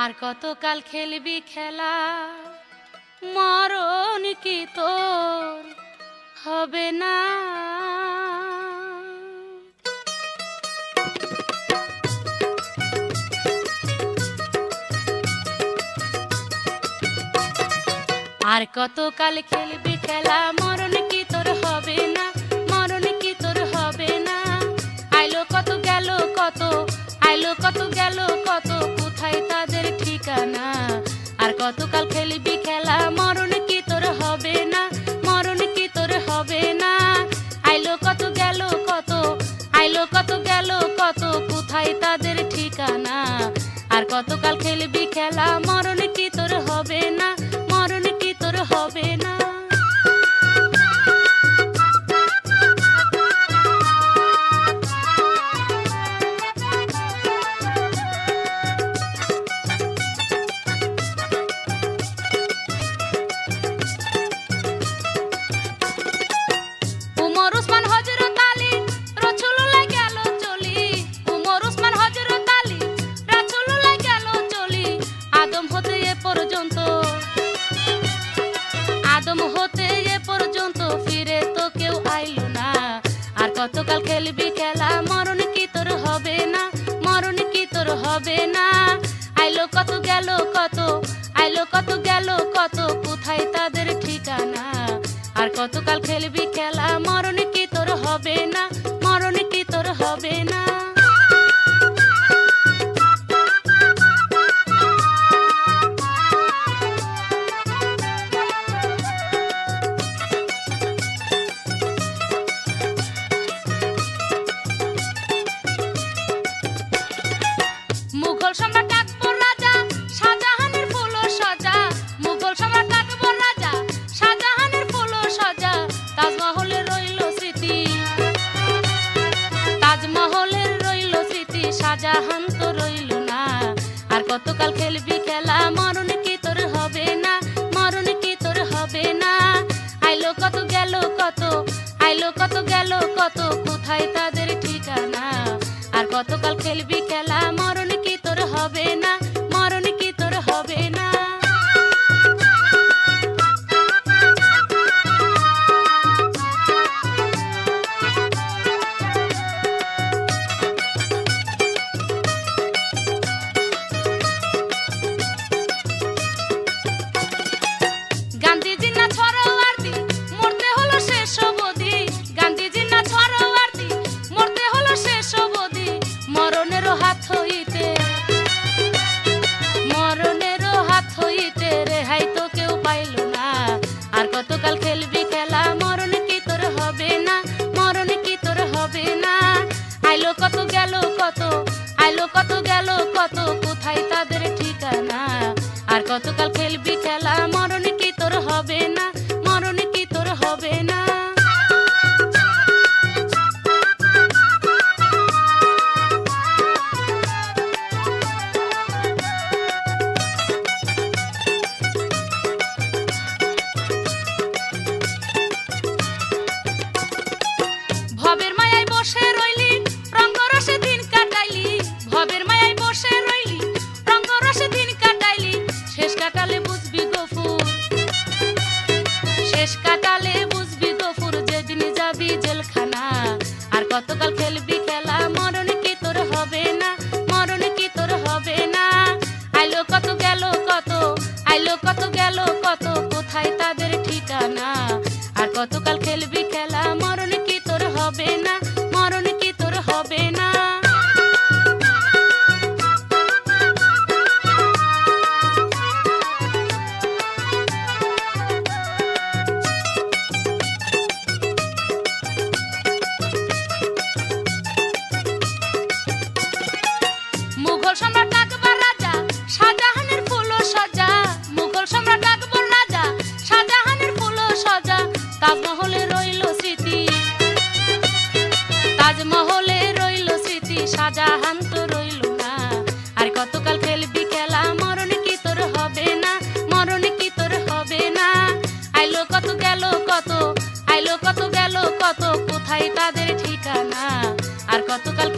আর কতকাল খেলবি খেলা, মরণ কি তোর হবে না। আর কতকাল খেলবি খেলা, মরণ কি তোর হবে না, মরণ কি তোর হবে না। আইলো কত গেল কত, আইলো কত গেল কত, কোথায় তাদের ঠিকানা। আর কতকাল খেলবি খেলা, মরণ কি তোর হবে না, মরণ কি তোর হবে না। আইলো কত গেল কত, আইলো কত গেল কত, কোথায় তাদের ঠিকানা। আর কতকাল খেলবি খেলা, মরণ কি তোর হবে না, মরণ কি তোর হবে না। কতকাল খেলবি খেলা, মরণ কি তোর হবে না, মরণ কি তোর হবে না। আইলো কত গেল কত, আইলো কত গেল কত, কোথায় তাদের ঠিকানা। আর কতকাল খেলবি খেলা, মরণ কি তোর হবে না, মরণ কি তোর হবে না। মুঘল সম্রাট আকবর রাজা, শাহজাহানের ফুল সজা, মুঘল সম্রাট আকবর রাজা, শাহজাহানের ফুল সজা। তাজমহলের রইল স্মৃতি, তাজমহলের রইল স্মৃতি, শাহজাহান তো রইল না। আর কতকাল খেলবি খেলা, মরণ কি তোর হবে না, মরণ কি তোর হবে না। আইলো কত গেল কত, আইলো কত গেল কত, কোথায় তাদের ঠিকানা। আর কতকাল খেলবি খেলা, মরণ কি তোর হবে না, মরণ কি তোর হবে না। গান্ধীজি না ছড়াওয়ার্দী, মরতে হলো শেষ অবধি। গান্ধীজি না ছড়াওয়ার্দী, মরতে হলো শেষ অবধি। মরণেরও হাত হইতে, মরণেরও হাত হইতে রেহাই তো কেউ পাইল না। আর কতকাল খেলবি খেলা, মরণ কি তোর হবে না, মরণ কি তোর হবে না। আইলো কত গেল কত, আইলো কত গেল কত, কোথায় তাদের ঠিকানা। আর কতকাল খেলবি খেলা, মরণ কি তোর হবে না, মরণ কি তোর হবে না। ভবের মায়ায় বসে রইলি, রঙ্গরসে দিন কাটাইলি। ভবের মায়ায় বসে রইলি, রঙ্গরসে দিন কাটাইলি। শেষ কাটালে বুঝবি গফুর, শেষ কাটালে বুঝবি গফুর, যেদিন যাবি জেলখানা। আর কতকাল খেলবি খেলা, মরণ কি তোর হবে না, মরণ কি তোর হবে না। আইলো কত গেল কত, আইলো কত গেল কত, কোথায় তাদের ঠিকানা। আর কতকাল খেলবি খেলা, মরণ কি তোর হবে না, মরণ কি তোর হবে না। মুঘল সম্রাট আকবর রাজা, শাহজাহানের ফুল সজা, মুঘল সম্রাট আকবর রাজা, শাহজাহানের ফুল সজা। তাজমহলে রইল স্মৃতি, তাজমহলে রইল স্মৃতি, শাহজাহান তো রইল না। আর কতকাল খেলবি খেলা, মরণ কি তোর হবে না, মরণ কি তোর হবে না। আইলো কত গেল কত, আইলো কত গেল কত, কোথায় তাদের ঠিকানা। আর কতকাল